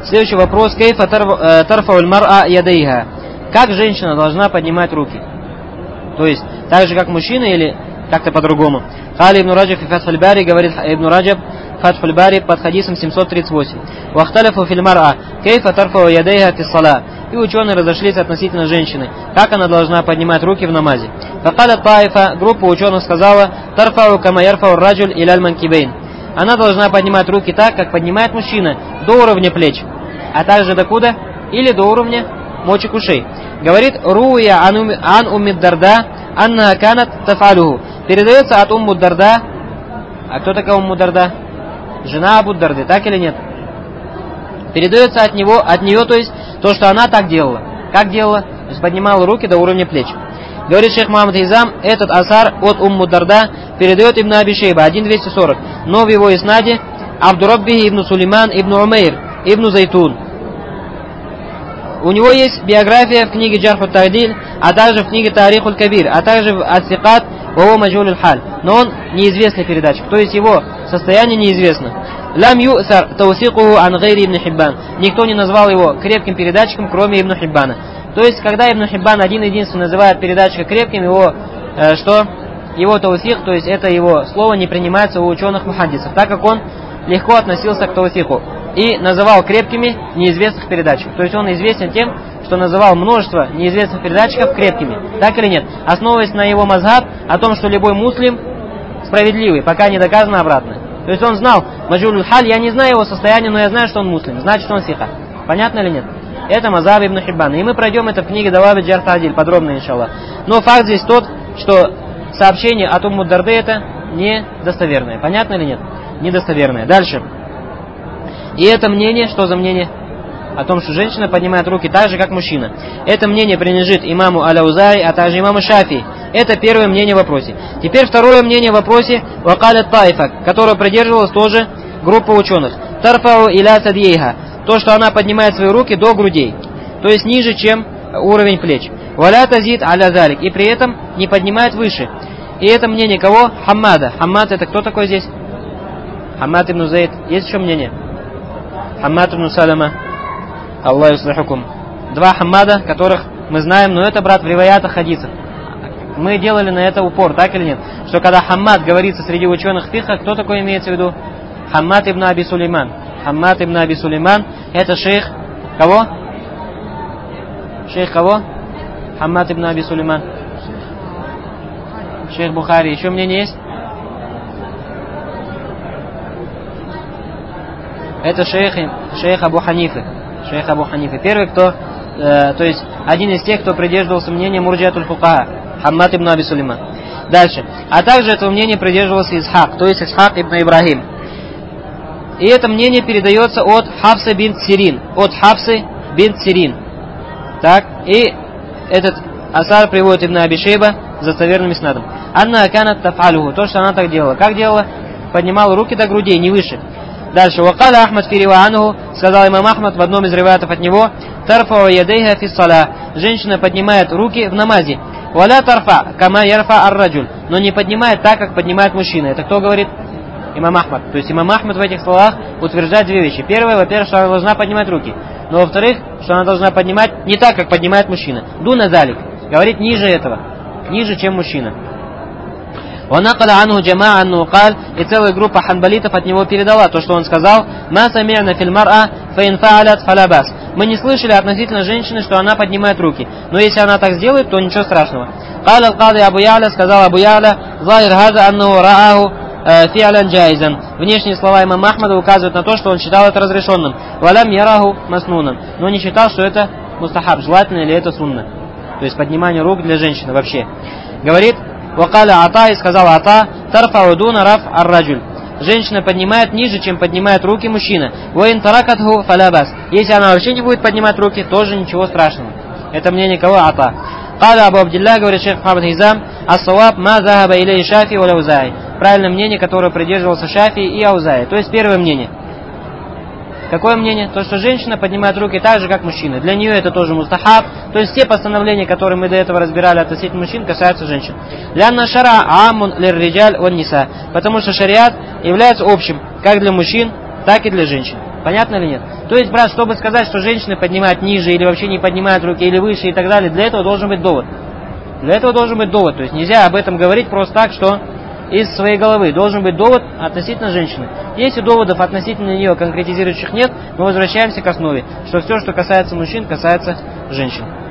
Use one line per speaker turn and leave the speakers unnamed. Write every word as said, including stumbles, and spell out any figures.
Следующий вопрос. Кейфа тарфауль мар'a ядейха. Как женщина должна поднимать руки? То есть, так же как мужчина или как-то по-другому? Хали ибн Раджаб и Фатхуль Бари, говорит ибн Раджаб, Фатхуль Бари под хадисом семьсот тридцать восемь. Вахталифу филь мар'a. Кейфа тарфау ядейха фи ссала. И ученые разошлись относительно женщины. Как она должна поднимать руки в намазе? Факаля таифа, группа ученых сказала, тарфау кама ярфау раджуль иляль манкибейн. Она должна поднимать руки так, как поднимает мужчина, до уровня плеч. А также докуда? Или до уровня мочек ушей. Говорит Руя ан уммид дарда анна канат тафалюху. Передается от умму дарда. А кто такая умму дарда? Жена Абу Дарды, так или нет? Передается от него, от нее, то есть то, что она так делала. Как делала? То есть поднимала руки до уровня плеч. Говорит шейх Мухаммад Изам, этот асар от умму дарда передает ибн Аби Шейба один двести сорок. Но в его иснаде Абдурабби ибн Сулейман ибн Умейр ибн Зайтун. У него есть биография в книге Джарху Тагдиль, а также в книге Тарихуль Кабир, а также в Ат-Сикат Вао Маджулюль Халь. Но он неизвестный передатчик, то есть его состояние неизвестно. Лам ю'сар таусикуху ан гайри ибн Хиббан. Никто не назвал его крепким передатчиком, кроме ибн Хиббана. То есть, когда ибн Хиббан один-единственный называет передатчика крепким, его э, что? Его таусик, то есть это его слово не принимается у ученых мухаддисов, так как он легко относился к таусику и называл крепкими неизвестных передатчиков. То есть он известен тем, что называл множество неизвестных передатчиков крепкими. Так или нет? Основываясь на его мазхаб о том, что любой муслим справедливый, пока не доказано обратное. То есть он знал Маджулюль Халь, я не знаю его состояние, но я знаю, что он муслим. Значит, он сиха. Понятно или нет? Это мазхаб ибн Хиббана. И мы пройдем это в книге Даваби Джарх Тадиль подробно, иншаллах. Но факт здесь тот, что сообщение от Умму Дарды это недостоверное. Понятно или нет? Недостоверное. Дальше. И это мнение, что за мнение? О том, что женщина поднимает руки так же, как мужчина. Это мнение принадлежит имаму Аляузай, а также имаму Шафи. Это первое мнение в вопросе. Теперь второе мнение в вопросе Вакаля Таифа, которое придерживалась тоже группа ученых. Тарфау иля садьейха. То, что она поднимает свои руки до грудей. То есть ниже, чем уровень плеч. Валя тазид аля залик. И при этом не поднимает выше. И это мнение кого? Хаммада. Хаммад это кто такой здесь? Хаммад ибн Зайд. Есть еще мнение? Хаммад ибн Салама. Аллах юслихукум. Два Хаммада, которых мы знаем, но это, брат, в риваятах хадисов. Мы делали на это упор, так или нет? Что когда Хаммад говорится среди ученых фиха, кто такой имеется в виду? Хаммад ибн Аби Сулейман. Хаммад ибн Аби Сулейман, это шейх кого? Шейх кого? Хаммад ибн Аби Сулейман. Шейх Бухари. Еще мнение есть? Это шейх, шейх Абу Ханифы. Шейх Абу Ханифы. Первый, кто, э, то есть один из тех, кто придерживался мнения Мурджиатуль Фукаха. Хаммад ибн Аби Сулейман. Дальше. А также этого мнения придерживался Исхак, то есть Исхак ибн Ибрахим. И это мнение передается от Хафсы бинт Сирин. От Хафсы бинт Сирин. Так. И этот асар приводит Ибн Аби Шейба с достоверным иснадом. Анна аканат тафалюху. То, что она так делала. Как делала? Поднимала руки до грудей, не выше. Дальше. Вакаля Ахмад фи риваануху. Сказал имам Ахмад в одном из риваятов от него. Тарфау ядейха фи ссаля. Женщина поднимает руки в намазе. Валя тарфа, кама ярфа ар-раджуль. Но не поднимает так, как поднимает мужчина. Это кто говорит? Имам Ахмад. То есть имам Ахмад в этих словах утверждает две вещи. Первое, во-первых, что она должна поднимать руки. Но во-вторых, что она должна поднимать не так, как поднимает мужчина. Дуна залик. Говорит ниже этого. Ниже, чем мужчина. Ванакаля анху джамаа анну каль. И целая группа ханбалитов от него передала то, что он сказал. Ма сами'на фил мар'a фаин фа'алят фалабас. Мы не слышали относительно женщины, что она поднимает руки. Но если она так сделает, то ничего страшного. Каля аль-кади Абу Я'ля, сказал Абу Я'ля, захир хаза анну рааху фи'алян джайзан. Внешние слова имама Ахмада указывают на то, что он считал это разрешенным. Валям яраху маснуном. Но не считал, что это мустахаб, желательно или это сунна. То есть поднимание рук для женщины вообще. Говорит, вакаля ата, и сказал ата, тарфау дуна раф ар-раджуль. Женщина поднимает ниже, чем поднимает руки мужчина. Ваин таракатху фалабас. Если она вообще не будет поднимать руки, тоже ничего страшного. Это мнение кого? Ата. Каля Абу Абдилля, говорит шейх Мухаммад Хизам, ас-саваб ма захаба илей Шафи ва Аузаи. Правильное мнение, которое придерживался Шафи и Аузаи. То есть первое мнение. Какое мнение? То, что женщина поднимает руки так же, как мужчина. Для нее это тоже мустахаб. То есть все постановления, которые мы до этого разбирали относительно мужчин, касаются женщин. Лянна шара амун лир-риджаль ван ниса. Потому что шариат является общим как для мужчин, так и для женщин. Понятно или нет? То есть, брат, чтобы сказать, что женщины поднимают ниже или вообще не поднимают руки, или выше и так далее, для этого должен быть довод. Для этого должен быть довод. То есть нельзя об этом говорить просто так, что из своей головы. Должен быть довод относительно женщины. Если доводов относительно нее конкретизирующих нет, мы возвращаемся к основе, что все, что касается мужчин, касается женщин.